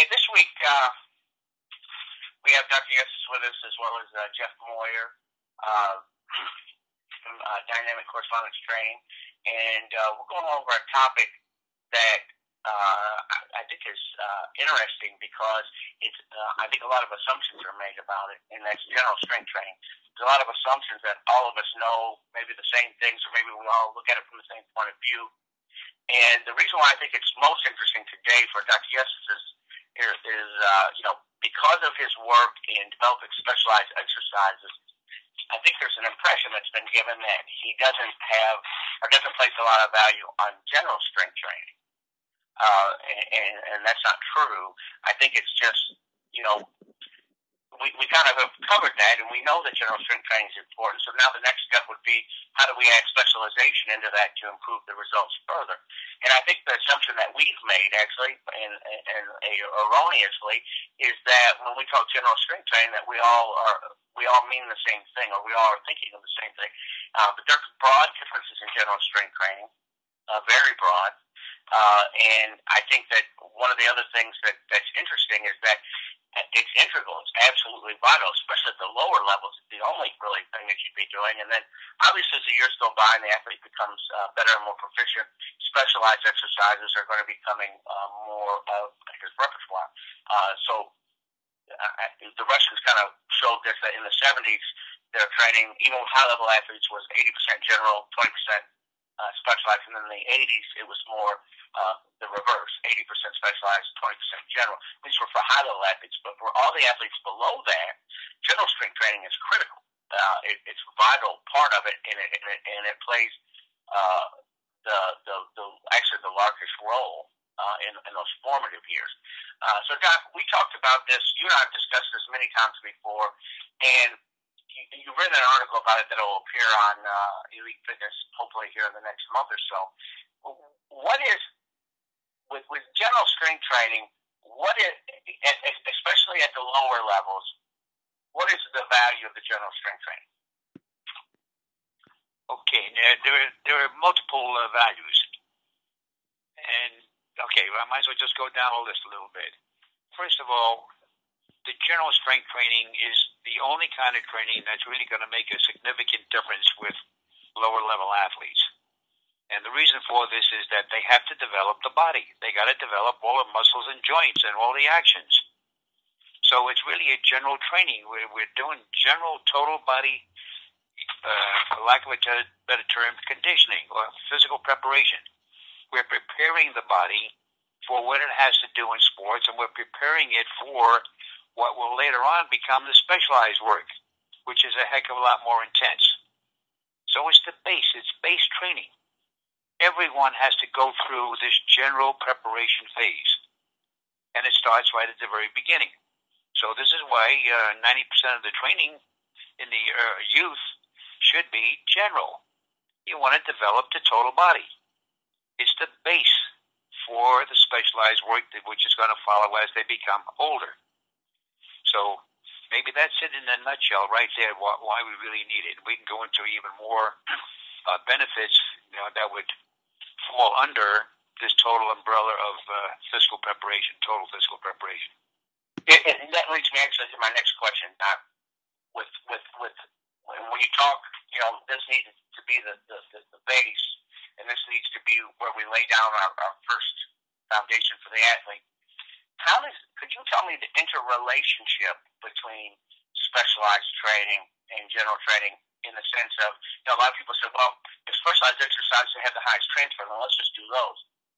Okay, this week we have Dr. Yessis with us as well as Jeff Moyer from Dynamic Correspondence Training, and we're going over a topic that I think is interesting because it's I think a lot of assumptions are made about it, and that's general strength training. There's a lot of assumptions that all of us know maybe the same things, or maybe we all look at it from the same point of view. And the reason why I think it's most interesting today for Dr. Yessis is because of his work in developing specialized exercises. I think there's an impression that's been given that he doesn't have or doesn't place a lot of value on general strength training, and that's not true. I think it's just we kind of have covered that, and we know that general strength training is important. So now the next step would be, how do we add specialization into that to improve the results further? And I think the assumption that we've made, actually, and erroneously, is that when we talk general strength training, that we all mean the same thing, or we all are thinking of the same thing. But there's broad differences in general strength training, very broad. And I think that one of the other things that's interesting is that it's integral. It's absolutely vital, especially at the lower levels. It's the only really thing that you'd be doing. And then, obviously, as the years go by and the athlete becomes better and more proficient, specialized exercises are going to be becoming more of his repertoire. The Russians kind of showed this, that in the 70s, their training, even with high-level athletes, was 80% general, 20% specialized, and in the 80s it was more the reverse, 80% specialized, 20% general. These were for high-level athletes, but for all the athletes below that, general strength training is critical. It's a vital part of it, and it plays actually the largest role in those formative years. So, Doc, we talked about this. You and I have discussed this many times before, and you've written an article about it that will appear on Elite Fitness, hopefully here in the next month or so. What is, with general strength training, what is, especially at the lower levels, what is the value of the general strength training? Okay, there are multiple values. And, okay, well, I might as well just go down the list a little bit. First of all, the general strength training is the only kind of training that's really going to make a significant difference with lower level athletes. And the reason for this is that they have to develop the body. They got to develop all the muscles and joints and all the actions. So it's really a general training. We're doing general total body, for lack of a better term, conditioning or physical preparation. We're preparing the body for what it has to do in sports, and we're preparing it for what will later on become the specialized work, which is a heck of a lot more intense. So it's the base. It's base training. Everyone has to go through this general preparation phase, and it starts right at the very beginning. So this is why 90% of the training in the youth should be general. You want to develop the total body. It's the base for the specialized work, which is going to follow as they become older. So maybe that's it in a nutshell right there, why we really need it. We can go into even more benefits that would fall under this total umbrella of physical preparation, total physical preparation. And that leads me actually to my next question, Doc. With when you talk, this needs to be the base, and this needs to be where we lay down our first foundation for the athlete. Could you tell me the interrelationship between specialized training and general training, in the sense of, a lot of people say, well, if specialized exercises have the highest transfer, then let's just do those.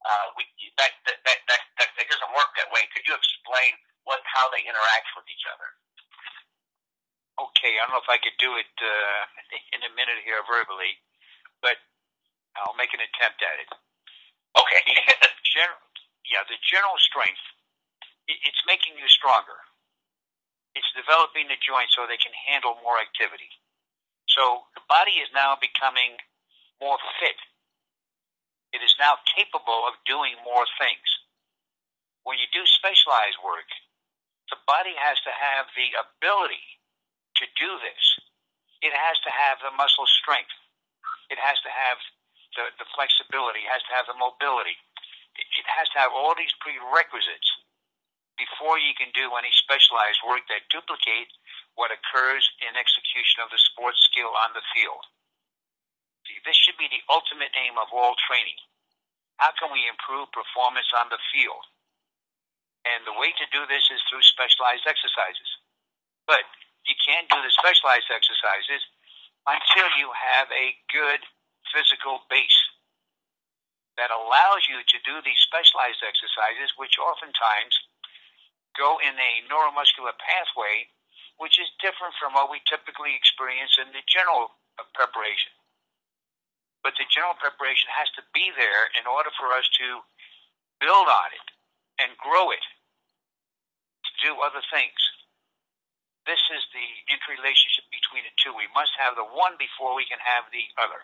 That doesn't work that way. Could you explain how they interact with each other? Okay, I don't know if I could do it in a minute here verbally, but I'll make an attempt at it. Okay. The general strength, it's making you stronger. It's developing the joints so they can handle more activity. So the body is now becoming more fit. It is now capable of doing more things. When you do specialized work, the body has to have the ability to do this. It has to have the muscle strength. It has to have the flexibility. It has to have the mobility. It has to have all these prerequisites before you can do any specialized work that duplicate what occurs in execution of the sports skill on the field. See, this should be the ultimate aim of all training. How can we improve performance on the field? And the way to do this is through specialized exercises. But you can't do the specialized exercises until you have a good physical base that allows you to do these specialized exercises, which oftentimes go in a neuromuscular pathway, which is different from what we typically experience in the general preparation. But the general preparation has to be there in order for us to build on it and grow it, to do other things. This is the interrelationship between the two. We must have the one before we can have the other.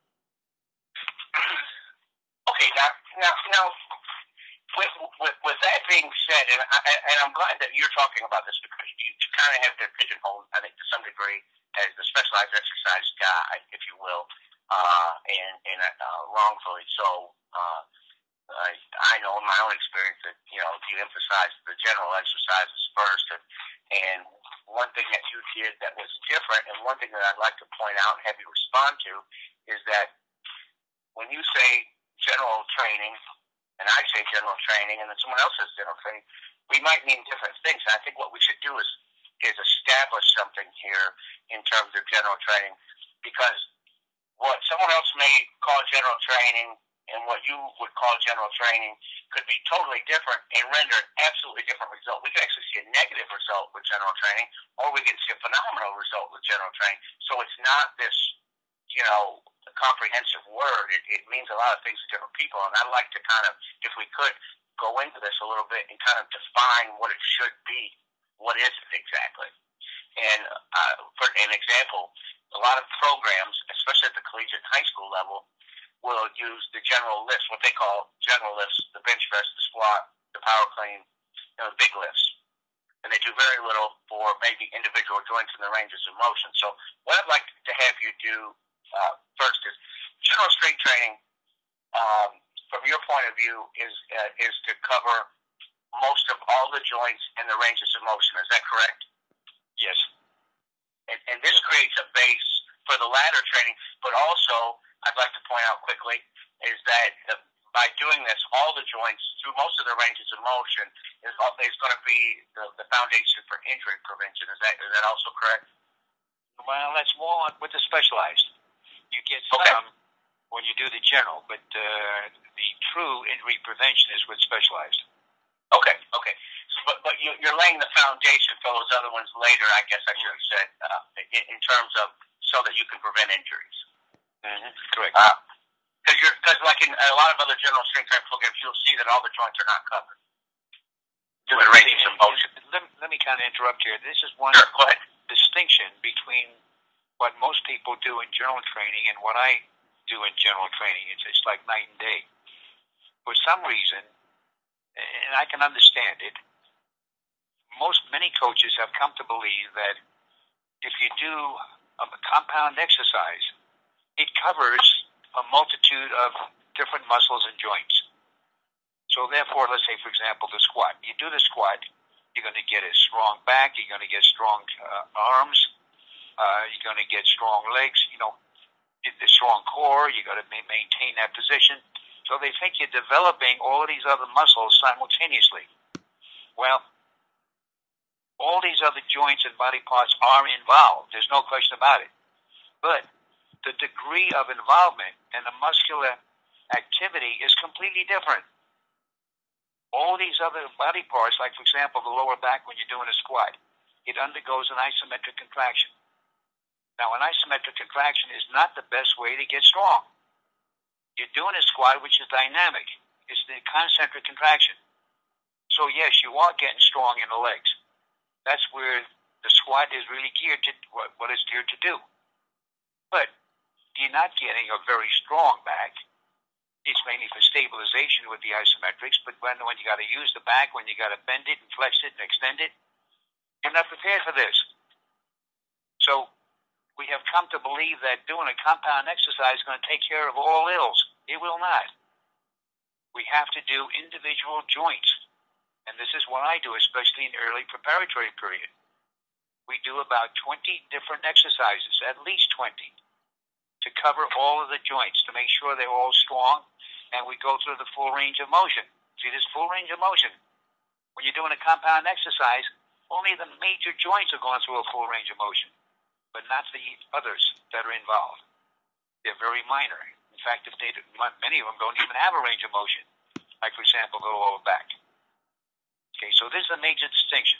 Okay, now with that being said, and I'm glad that you're talking about this because you kind of have been pigeonholed, I think, to some degree as the specialized exercise guy, if you will, and wrongfully so. I know in my own experience that you emphasize the general exercises first, and one thing that you did that was different, and one thing that I'd like to point out and have you respond to, is that when you say general training, and I say general training, and then someone else says general training, we might mean different things. And I think what we should do is establish something here in terms of general training, because what someone else may call general training and what you would call general training could be totally different and render an absolutely different result. We can actually see a negative result with general training, or we can see a phenomenal result with general training. So it's not this, a comprehensive word. It means a lot of things to different people, and I'd like to kind of, if we could, go into this a little bit and kind of define what it should be. What is it exactly? And for an example, a lot of programs, especially at the collegiate and high school level, will use the general lifts, what they call general lifts, the bench press, the squat, the power clean, the big lifts. And they do very little for maybe individual joints in the ranges of motion. So what I'd like to have you do first is general strength training, from your point of view, is to cover most of all the joints and the ranges of motion. Is that correct? Yes. And this creates a base for the ladder training, but also I'd like to point out quickly is that by doing this, all the joints through most of the ranges of motion is going to be the foundation for injury prevention. Is that also correct? Well, that's more with the specialized. You get some when you do the general, but the true injury prevention is with specialized. Okay. So, but you're laying the foundation for those other ones later, I guess I should have said, in terms of so that you can prevent injuries. Mm-hmm. Correct. Because like in a lot of other general strength training programs, you'll see that all the joints are not covered. The ranges of motion. Let me kind of interrupt here. This is one distinction between what most people do in general training and what I do in general training. It's like night and day. For some reason, and I can understand it, many coaches have come to believe that if you do a compound exercise, it covers a multitude of different muscles and joints. So therefore, let's say, for example, the squat. You do the squat, you're going to get a strong back, you're going to get strong arms, you're going to get strong legs, the strong core, you got to maintain that position. So they think you're developing all of these other muscles simultaneously. Well, all these other joints and body parts are involved. There's no question about it. But the degree of involvement and the muscular activity is completely different. All these other body parts, like, for example, the lower back when you're doing a squat, it undergoes an isometric contraction. Now, an isometric contraction is not the best way to get strong. You're doing a squat, which is dynamic. It's the concentric contraction. So, yes, you are getting strong in the legs. That's where the squat is really geared to what it's geared to do. But you're not getting a very strong back. It's mainly for stabilization with the isometrics, but when you got to use the back, when you got to bend it and flex it and extend it, you're not prepared for this. So we have come to believe that doing a compound exercise is going to take care of all ills. It will not. We have to do individual joints. and this is what I do, especially in early preparatory period. We do about 20 different exercises, at least 20, to cover all of the joints, to make sure they're all strong, and we go through the full range of motion. See, this full range of motion, when you're doing a compound exercise, only the major joints are going through a full range of motion, but not the others that are involved. They're very minor. In fact, many of them don't even have a range of motion, like, for example, the lower back. Okay, so this is a major distinction.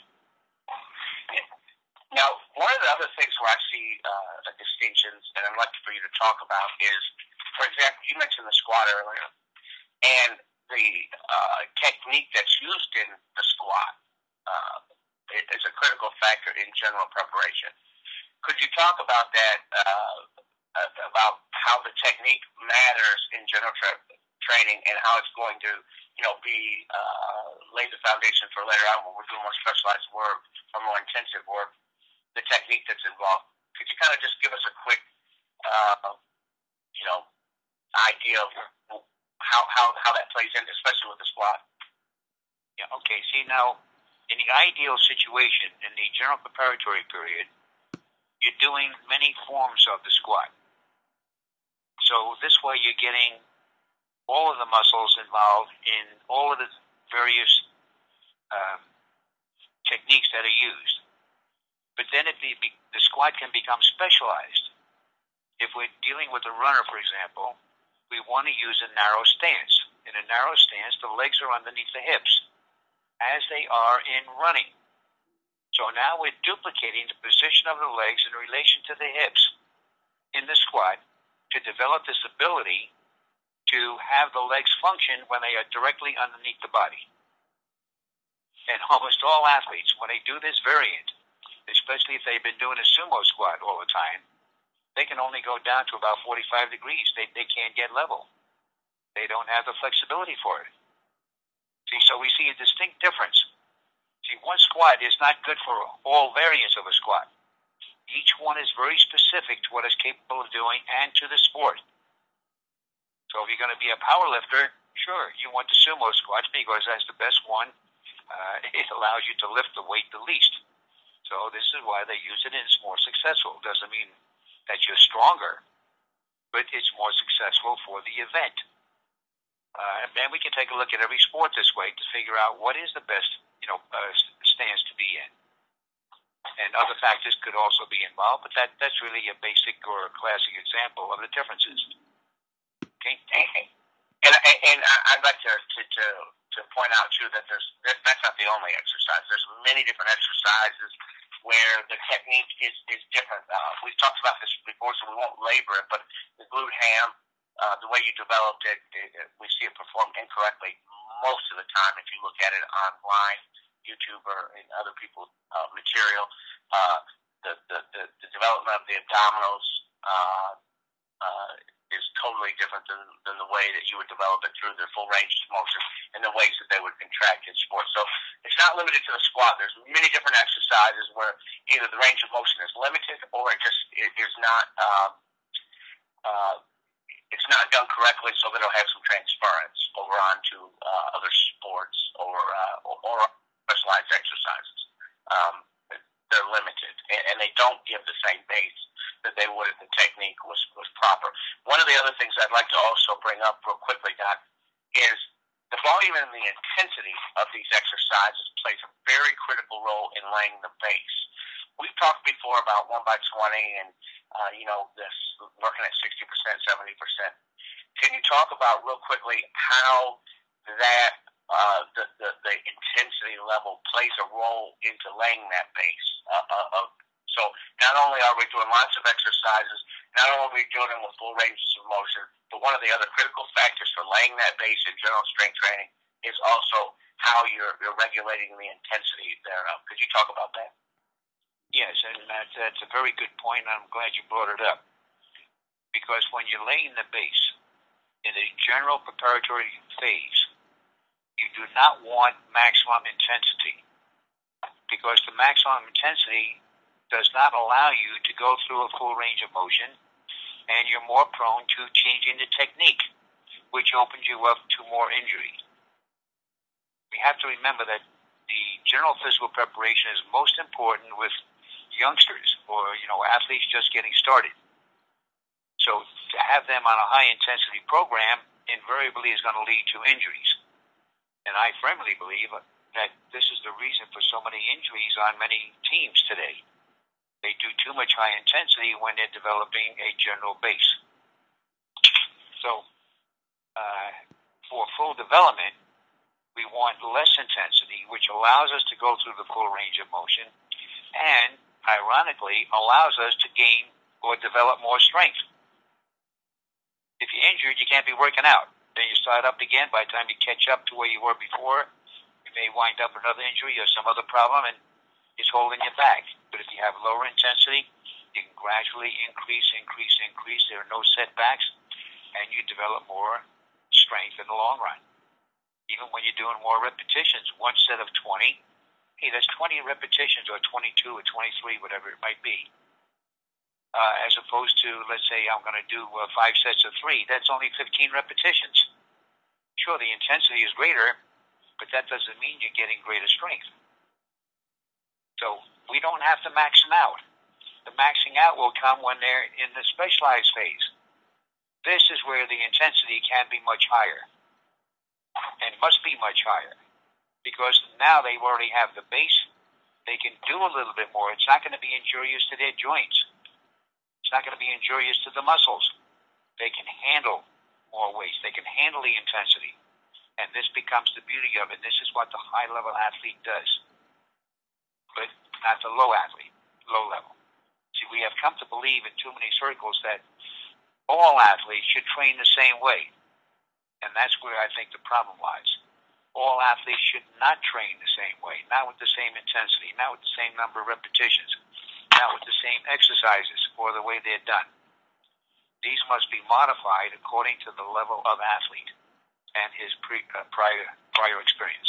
Now, one of the other things where I see distinctions, and I'd like for you to talk about, is, for example, you mentioned the squat earlier, and the technique that's used in the squat is a critical factor in general preparation. Could you talk about that, about how the technique matters in general training and how it's going to, lay the foundation for later on when we're doing more specialized work or more intensive work, the technique that's involved? Could you kind of just give us a quick, idea of how that plays in, especially with the squat? Yeah, okay. See, now, in the ideal situation, in the general preparatory period, you're doing many forms of the squat. So this way you're getting all of the muscles involved in all of the various techniques that are used. But then the squat can become specialized. If we're dealing with a runner, for example, we want to use a narrow stance. In a narrow stance, the legs are underneath the hips, as they are in running. So now we're duplicating the position of the legs in relation to the hips in the squat to develop this ability to have the legs function when they are directly underneath the body. And almost all athletes, when they do this variant, especially if they've been doing a sumo squat all the time, they can only go down to about 45 degrees. They can't get level. They don't have the flexibility for it. See, so we see a distinct difference. See, one squat is not good for all variants of a squat. Each one is very specific to what it's capable of doing and to the sport. So if you're going to be a power lifter, sure, you want the sumo squat because that's the best one. It allows you to lift the weight the least. So this is why they use it, and it's more successful. It doesn't mean that you're stronger, but it's more successful for the event. And we can take a look at every sport this way to figure out what is the best, stance to be in. And other factors could also be involved, but that's really a basic or a classic example of the differences. Okay. And I'd like to point out too that that's not the only exercise. There's many different exercises where the technique is different. We've talked about this before, so we won't labor it. But the glute ham, the way you developed it, we see it performed incorrectly most of the time. If you look at it online, YouTube or in other people's material, the development of the abdominals is totally different than the way that you would develop it through their full range of motion and the ways that they would contract in sports. So it's not limited to the squat. There's many different exercises where either the range of motion is limited or it is not it's not done correctly, so that it'll have some transference over onto other sports or specialized exercises. They're limited, and they don't give the same base that they would if the technique was proper. One of the other things I'd like to also bring up real quickly, Doc, is the volume and the intensity of these exercises plays a very critical role in laying the base. We've talked before about 1x20 and, this working at 60%, 70%. Can you talk about real quickly how that the intensity level plays a role into laying that base? So not only are we doing lots of exercises, not only are we doing them with full ranges of motion, but one of the other critical factors for laying that base in general strength training is also how you're regulating the intensity thereof. Could you talk about that? Yes, and that's a very good point, and I'm glad you brought it up. Because when you're laying the base in a general preparatory phase, you do not want maximum intensity. Because the maximum intensity does not allow you to go through a full range of motion, and you're more prone to changing the technique, which opens you up to more injury. We have to remember that general physical preparation is most important with youngsters or, athletes just getting started. So to have them on a high-intensity program invariably is going to lead to injuries. And I firmly believe that this is the reason for so many injuries on many teams today. They do too much high intensity when they're developing a general base. So for full development, we want less intensity, which allows us to go through the full range of motion and, ironically, allows us to gain or develop more strength. If you're injured, you can't be working out. Then you start up again. By the time you catch up to where you were before, you may wind up with another injury or some other problem, and it's holding you back. But if you have lower intensity, you can gradually increase. There are no setbacks, and you develop more strength in the long run. Even when you're doing more repetitions, one set of 20, hey, that's 20 repetitions or 22 or 23, whatever it might be. As opposed to, let's say, I'm going to do 5 sets of 3. That's only 15 repetitions. Sure, the intensity is greater, but that doesn't mean you're getting greater strength. So we don't have to max them out. The maxing out will come when they're in the specialized phase. This is where the intensity can be much higher and must be much higher because now they already have the base. They can do a little bit more. It's not going to be injurious to their joints. It's not going to be injurious to the muscles. They can handle more weights. They can handle the intensity. And this becomes the beauty of it. This is what the high-level athlete does. But not the low athlete, low level. See, we have come to believe in too many circles that all athletes should train the same way. And that's where I think the problem lies. All athletes should not train the same way, not with the same intensity, not with the same number of repetitions, not with the same exercises or the way they're done. These must be modified according to the level of athlete and his prior experience.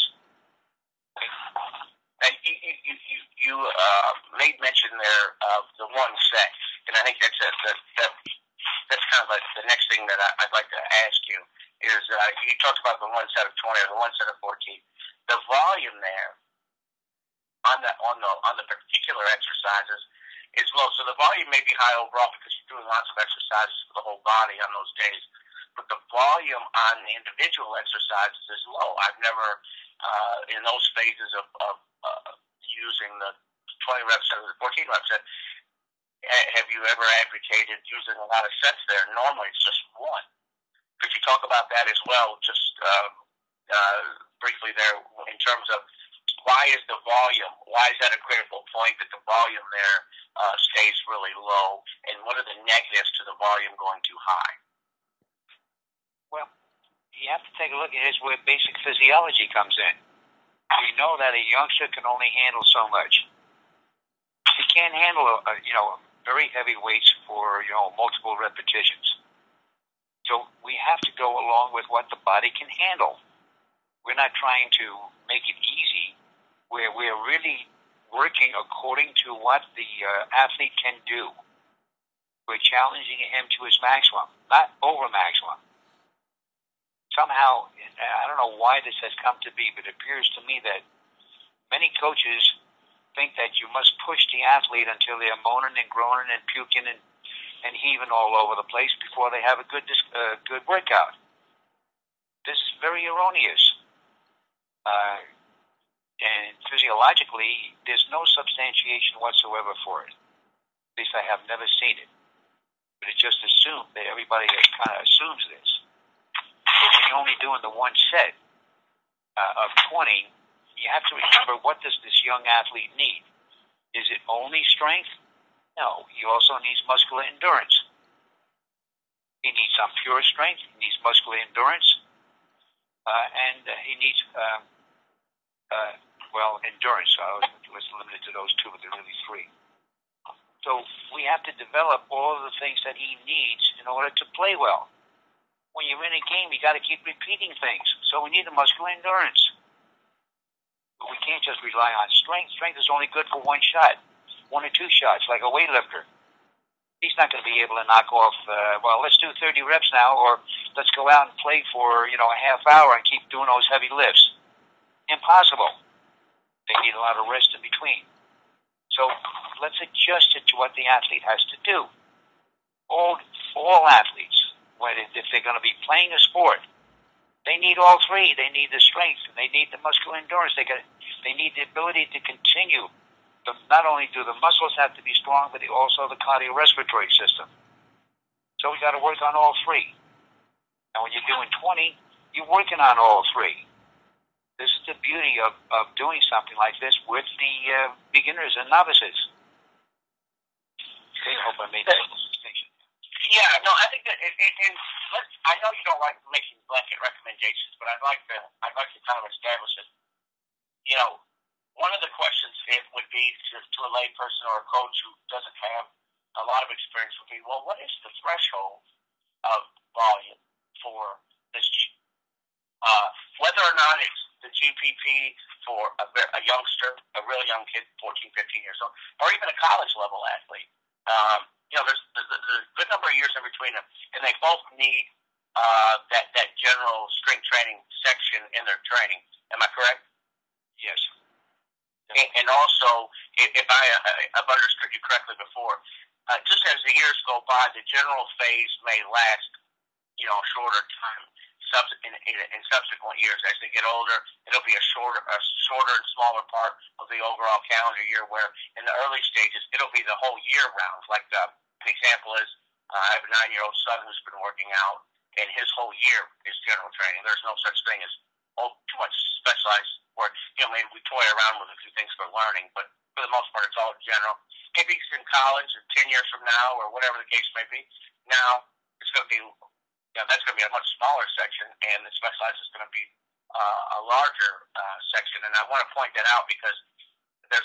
You made mention there of the one set, and I think that's kind of like the next thing that I'd like to ask you is you talked about the one set of 20 or the one set of 14. The volume there on the particular exercises is low. So the volume may be high overall because you're doing lots of exercises for the whole body on those days, but the volume on the individual exercises is low. I've never, in those phases of using the 20 rep set or the 14 rep set, have you ever advocated using a lot of sets there? Normally it's just one. Could you talk about that as well, just briefly there, in terms of why is the volume, why is that a critical point that the volume there stays really low, and what are the negatives to the volume going too high? Well, you have to take a look at this where basic physiology comes in. We know that a youngster can only handle so much. He can't handle, very heavy weights for, multiple repetitions. So we have to go along with what the body can handle. We're not trying to make it easy. We're really working according to what the athlete can do. We're challenging him to his maximum, not over maximum. Somehow, I don't know why this has come to be, but it appears to me that many coaches think that you must push the athlete until they're moaning and groaning and puking and heaving all over the place before they have a good workout. This is very erroneous. And physiologically, there's no substantiation whatsoever for it. At least I have never seen it. But it's just assumed that everybody kind of assumes this. But when you're only doing the one set of 20, you have to remember, what does this young athlete need? Is it only strength? No. He also needs muscular endurance. He needs some pure strength. He needs muscular endurance. And he needs, endurance. So I was limited to those two, but there are really three. So we have to develop all of the things that he needs in order to play well. When you're in a game, you got to keep repeating things. So we need the muscular endurance. But we can't just rely on strength. Strength is only good for one shot, 1 or 2 shots, like a weightlifter. He's not going to be able to knock off, let's do 30 reps now, or let's go out and play for, a half hour and keep doing those heavy lifts. Impossible. They need a lot of rest in between. So let's adjust it to what the athlete has to do. All athletes, if they're going to be playing a sport, they need all three. They need the strength, and they need the muscular endurance. They need the ability to continue. Not only do the muscles have to be strong, but also the cardiorespiratory system. So we got to work on all three. And when you're doing 20, you're working on all three. This is the beauty of doing something like this with the beginners and novices. Okay, I hope I made that distinction. Yeah, no, I think that, I know you don't like making blanket recommendations, but I'd like to kind of establish it. You know, one of the questions would be to a lay person or a coach who doesn't have a lot of experience would be, well, what is the threshold of volume for this? Whether or not it's the GPP for a youngster, a real young kid, 14, 15 years old, or even a college level athlete. You know, there's a good number of years in between them, and they both need that general strength training section in their training. Am I correct? Yes. And also, if I've understood you correctly before, just as the years go by, the general phase may last, you know, shorter time. In subsequent years, as they get older, it'll be a shorter and smaller part of the overall calendar year. Where in the early stages, it'll be the whole year round. Like an example is, I have a 9-year-old son who's been working out, and his whole year is general training. There's no such thing as too much specialized work. You know, maybe we toy around with a few things for learning, but for the most part, it's all general. Maybe he's in college, or 10 years from now, or whatever the case may be. Now it's going to be. That's going to be a much smaller section, and the specialized is going to be a larger section. And I want to point that out because it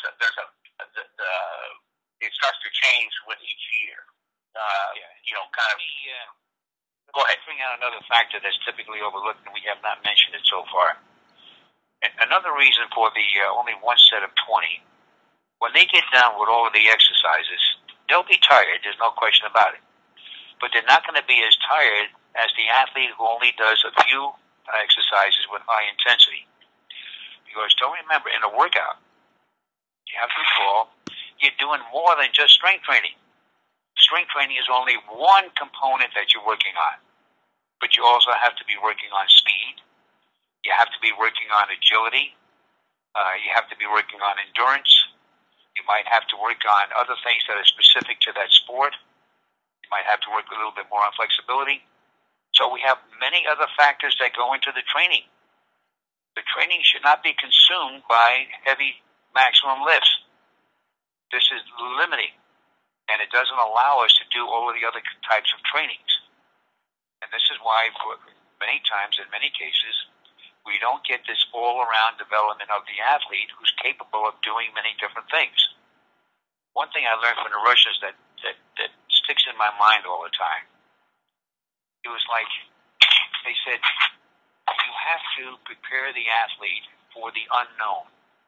starts to change with each year. You know, kind of. Go ahead. Bring out another factor that's typically overlooked, and we have not mentioned it so far. And another reason for the only one set of 20, when they get done with all of the exercises, they'll be tired. There's no question about it. But they're not going to be as tired as the athlete who only does a few exercises with high intensity. Because don't remember, in a workout, you have to recall, you're doing more than just strength training. Strength training is only one component that you're working on. But you also have to be working on speed. You have to be working on agility. You have to be working on endurance. You might have to work on other things that are specific to that sport. You might have to work a little bit more on flexibility. So we have many other factors that go into the training. The training should not be consumed by heavy maximum lifts. This is limiting, and it doesn't allow us to do all of the other types of trainings. And this is why, for many times, in many cases, we don't get this all-around development of the athlete who's capable of doing many different things. One thing I learned from the Russians that sticks in my mind all the time, it was like they said, you have to prepare the athlete for the unknown.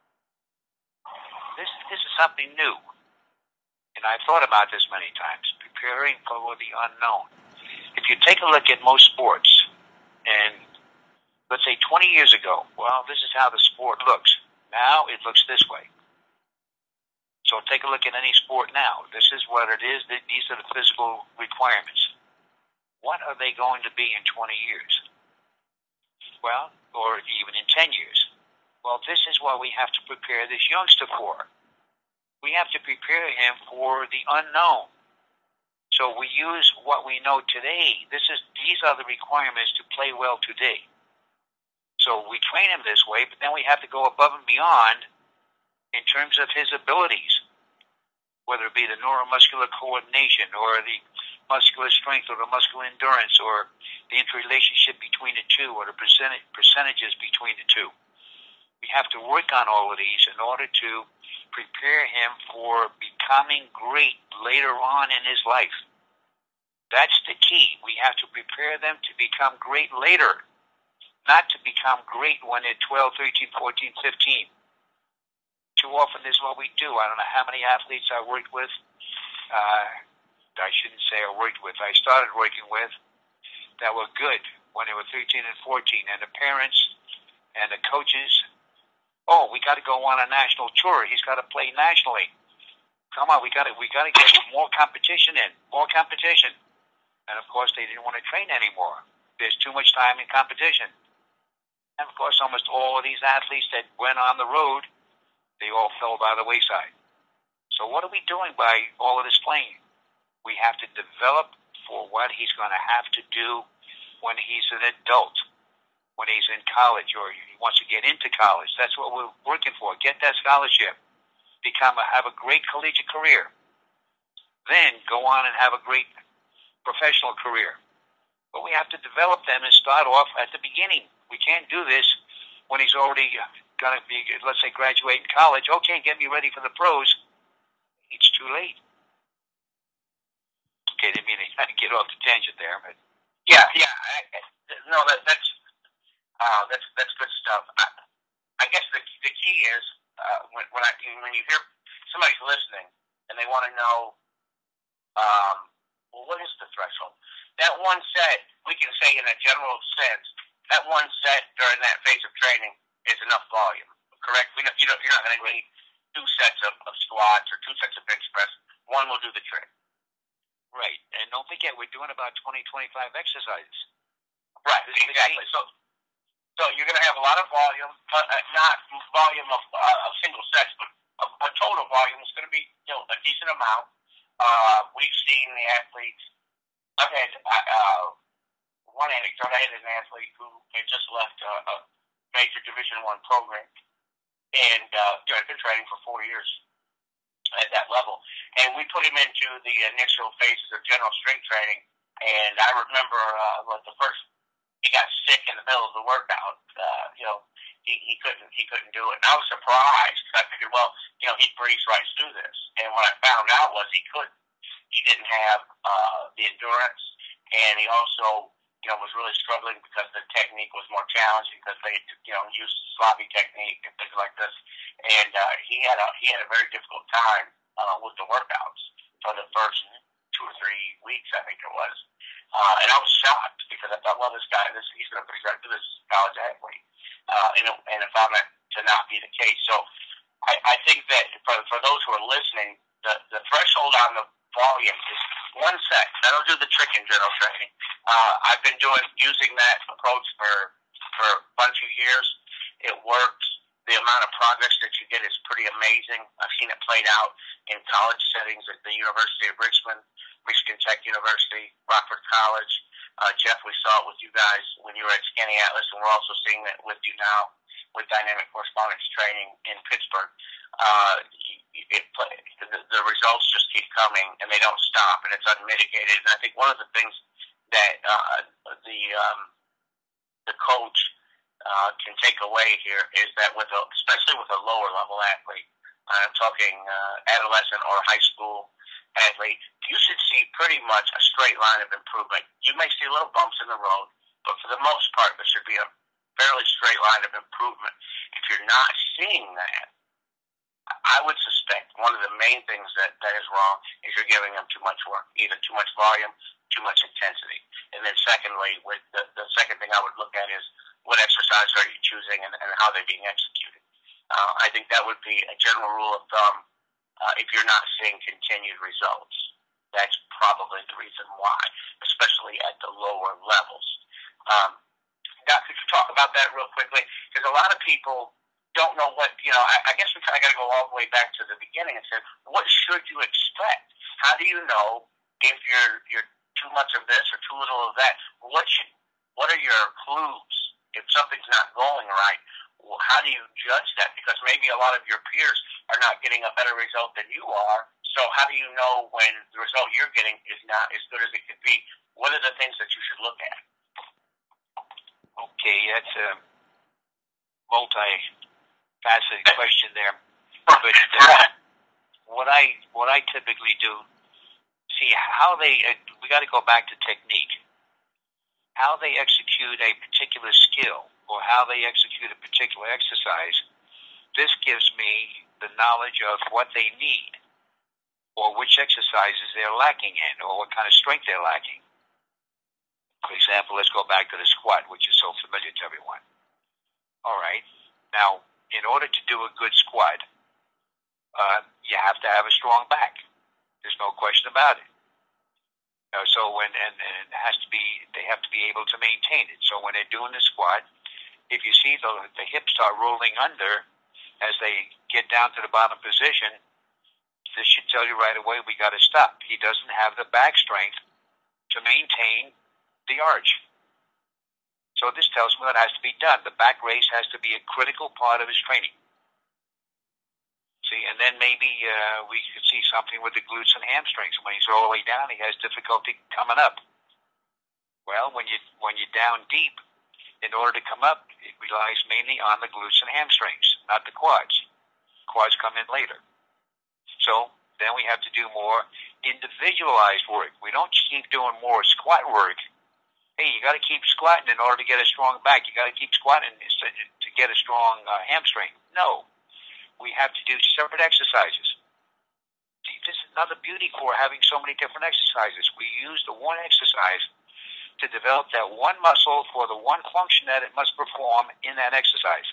This is something new. And I've thought about this many times, preparing for the unknown. If you take a look at most sports, and let's say 20 years ago, well, this is how the sport looks. Now it looks this way. So take a look at any sport now. This is what it is. These are the physical requirements. What are they going to be in 20 years? Well, or even in 10 years. Well, this is what we have to prepare this youngster for. We have to prepare him for the unknown. So we use what we know today. These are the requirements to play well today. So we train him this way, but then we have to go above and beyond in terms of his abilities, whether it be the neuromuscular coordination or the muscular strength or the muscular endurance or the interrelationship between the two or the percentages between the two. We have to work on all of these in order to prepare him for becoming great later on in his life. That's the key. We have to prepare them to become great later, not to become great when they're 12, 13, 14, 15. Too often this is what we do. I don't know how many athletes I worked with. I shouldn't say I worked with. I started working with that were good when they were 13 and 14. And the parents and the coaches Oh, we got to go on a national tour. He's got to play nationally. Come on, we got to get more competition in, more competition. And of course, they didn't want to train anymore. There's too much time in competition. And of course, almost all of these athletes that went on the road, they all fell by the wayside. So what are we doing by all of this playing? We have to develop for what he's going to have to do when he's an adult, when he's in college or he wants to get into college. That's what we're working for. Get that scholarship. Have a great collegiate career. Then go on and have a great professional career. But we have to develop them and start off at the beginning. We can't do this when he's already going to be, let's say, graduating college. Okay, get me ready for the pros. It's too late. Okay, didn't mean to get off the tangent there, but yeah. No, that's good stuff. I guess the key is when you hear somebody's listening and they want to know, well, what is the threshold? That one set, we can say in a general sense, that one set during that phase of training is enough volume. Correct? You're not going to need 2 sets of squats or 2 sets of bench press. One will do the trick. Right. And don't forget, we're doing about 20, 25 exercises. Right. Exactly. So you're going to have a lot of volume, not volume of single sets, but a total volume is going to be a decent amount. We've seen the athletes. I've had one anecdote. I had an athlete who had just left a major Division I program, and had been training for 4 years at that level. And we put him into the initial phases of general strength training. And I remember the first, he got sick in the middle of the workout. He couldn't do it. And I was surprised because I figured, well, he'd breeze right through this. And what I found out was he couldn't. He didn't have the endurance, and he also, was really struggling because the technique was more challenging because they, used sloppy technique and things like this. And he had a very difficult time with the workouts for the first 2 or 3 weeks, I think it was. And I was shocked because I thought, well, he's going to breeze right through this college athlete. And it found that to not be the case. So I think that for those who are listening, the threshold on the volume is 1 set. That'll do the trick in general training. I've been using that approach for a bunch of years. It works. The amount of progress that you get is pretty amazing. I've seen it played out in college settings at the University of Richmond, Michigan Tech University, Rockford College. Jeff, we saw it with you guys when you were at Skinny Atlas, and we're also seeing it with you now with Dynamic Correspondence Training in Pittsburgh. The results just keep coming, and they don't stop, and it's unmitigated. And I think one of the things that the coach can take away here is that especially with a lower level athlete, I'm talking adolescent or high school athlete, you should see pretty much a straight line of improvement. You may see little bumps in the road, but for the most part, there should be a fairly straight line of improvement. If you're not seeing that, I would suspect one of the main things that is wrong is you're giving them too much work, either too much volume, too much intensity. And then secondly, the second thing I would look at is what exercise are you choosing and how they're being executed. I think that would be a general rule of thumb. If you're not seeing continued results, that's probably the reason why, especially at the lower levels. Doc, could you talk about that real quickly? Because a lot of people don't know what, I guess we kind of got to go all the way back to the beginning and say, what should you expect? How do you know if you're too much of this or too little of that? What are your clues if something's not going right? How do you judge that? Because maybe a lot of your peers are not getting a better result than you are. So how do you know when the result you're getting is not as good as it could be? What are the things that you should look at? Okay, that's a multi-faceted question there. But what I typically do, see how we got to go back to technique. How they execute a particular skill or how they execute a particular exercise, this gives me the knowledge of what they need or which exercises they're lacking in or what kind of strength they're lacking. For example, let's go back to the squat, which is so familiar to everyone. All right. Now, in order to do a good squat, you have to have a strong back. There's no question about it. So when and it has to be, they have to be able to maintain it. So when they're doing the squat, if you see the hips start rolling under as they get down to the bottom position, this should tell you right away we got to stop. He doesn't have the back strength to maintain the arch. So this tells me what has to be done. The back raise has to be a critical part of his training. See, and then maybe we could see something with the glutes and hamstrings. When he's all the way down, he has difficulty coming up. Well, when you're down deep, in order to come up, it relies mainly on the glutes and hamstrings, not the quads. Quads come in later. So then we have to do more individualized work. We don't keep doing more squat work. Hey, you got to keep squatting in order to get a strong back. You got to keep squatting to get a strong hamstring. No, we have to do separate exercises. See, this is another beauty for having so many different exercises. We use the one exercise to develop that one muscle for the one function that it must perform in that exercise.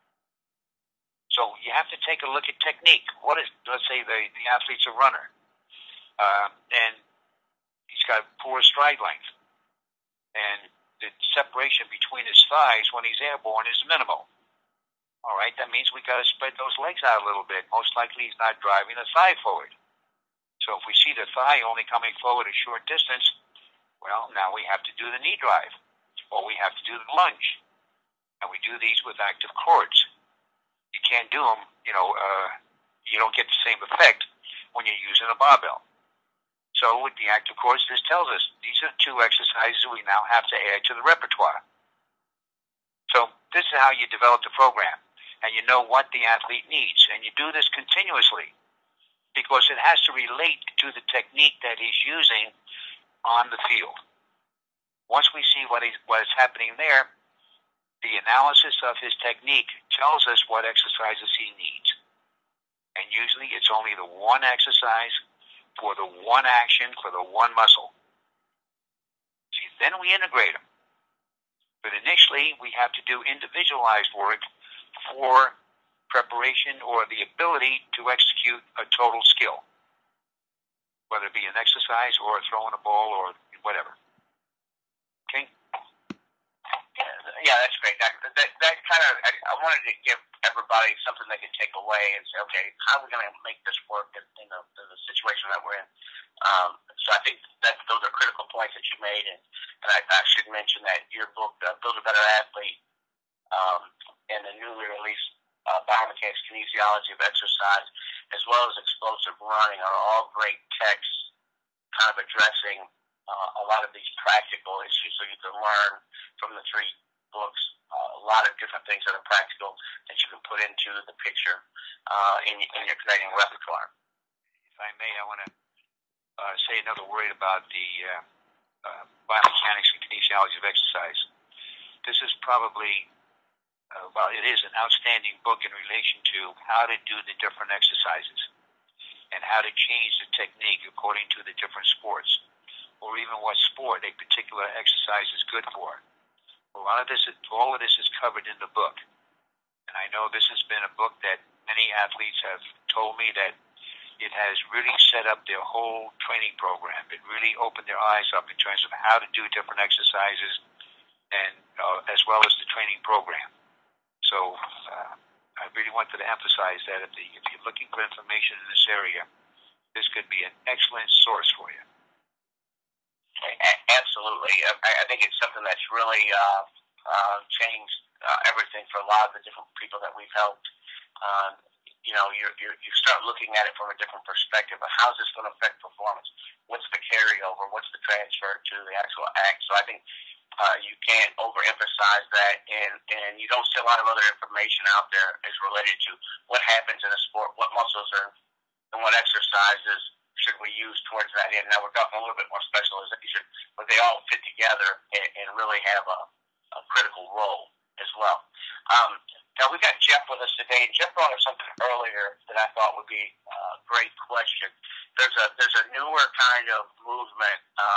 So you have to take a look at technique. What is, let's say the athlete's a runner, and he's got poor stride length, and the separation between his thighs when he's airborne is minimal. All right, that means we got to spread those legs out a little bit. Most likely he's not driving the thigh forward. So if we see the thigh only coming forward a short distance, well, now we have to do the knee drive, or we have to do the lunge, and we do these with active cords. You can't do them, you don't get the same effect when you're using a barbell. So with the active cords, this tells us these are two exercises we now have to add to the repertoire. So this is how you develop the program, and you know what the athlete needs, and you do this continuously because it has to relate to the technique that he's using on the field. Once we see what is happening there, the analysis of his technique tells us what exercises he needs. And usually it's only the one exercise for the one action for the one muscle. See, then we integrate them. But initially we have to do individualized work for preparation or the ability to execute a total skill, whether it be an exercise or throwing a ball or whatever. Okay? Yeah, that's great. That kind of, I wanted to give everybody something they could take away and say, okay, how are we going to make this work in the situation that we're in? So I think that those are critical points that you made, and I should mention that your book, Build a Better Athlete, and the newly released Biomechanics Kinesiology of Exercise, as well as Explosive Running, are all great texts kind of addressing a lot of these practical issues, so you can learn from the three books a lot of different things that are practical that you can put into the picture in your training repertoire. If I may, I want to say another word about the Biomechanics and Kinesiology of Exercise. This is probably, it is an outstanding book in relation to how to do the different exercises and how to change the technique according to the different sports, or even what sport a particular exercise is good for. All of this is covered in the book. And I know this has been a book that many athletes have told me that it has really set up their whole training program. It really opened their eyes up in terms of how to do different exercises, and as well as the training program. So I really wanted to emphasize that if you're looking for information in this area, this could be an excellent source for you. Absolutely. I think it's something that's really changed everything for a lot of the different people that we've helped. You start looking at it from a different perspective. How's this going to affect performance? What's the carryover? What's the transfer to the actual act? So I think you can't overemphasize that, and you don't see a lot of other information out there as related to what happens in a sport, what muscles are, and what exercises should we use towards that end. Now we're talking a little bit more specialization, but they all fit together and really have a critical role as well. Now we've got Jeff with us today. Jeff brought up something earlier that I thought would be a great question. There's a newer kind of movement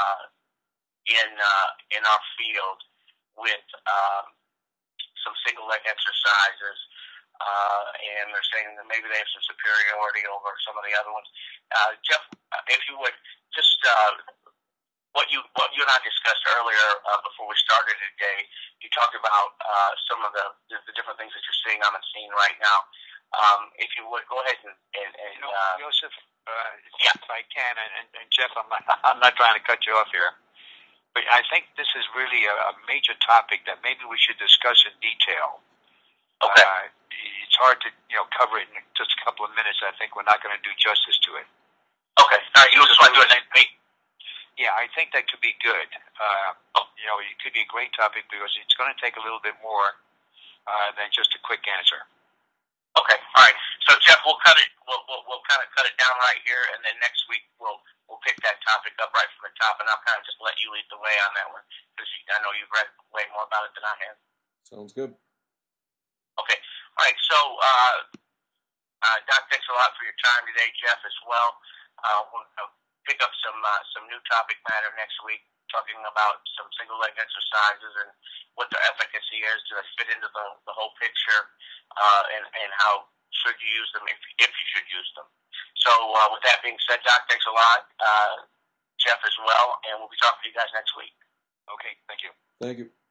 in our field with some single leg exercises and they're saying that maybe they have some superiority over some of the other ones. Jeff, if you would just what you and I discussed earlier before we started today, you talked about some of the different things that you're seeing on the scene right now. If you would go ahead and Joseph, if I can, and Jeff, I'm not trying to cut you off here, but I think this is really a major topic that maybe we should discuss in detail. Okay. It's hard to cover it in just a couple of minutes. I think we're not going to do justice to it. Okay. All right. You just want to do it next week? Yeah, I think that could be good. It could be a great topic because it's going to take a little bit more than just a quick answer. Okay. All right. So Jeff, we'll cut it. We'll kind of cut it down right here, and then next week we'll pick that topic up right from the top, and I'll kind of just let you lead the way on that one because I know you've read way more about it than I have. Sounds good. Okay. All right. So, Doc, thanks a lot for your time today, Jeff, as well. We'll pick up some new topic matter next week, talking about some single leg exercises and what their efficacy is. Do they fit into the whole picture, and how should you use them if you should use them? So, with that being said, Doc, thanks a lot. Jeff as well, and we'll be talking to you guys next week. Okay. Thank you. Thank you.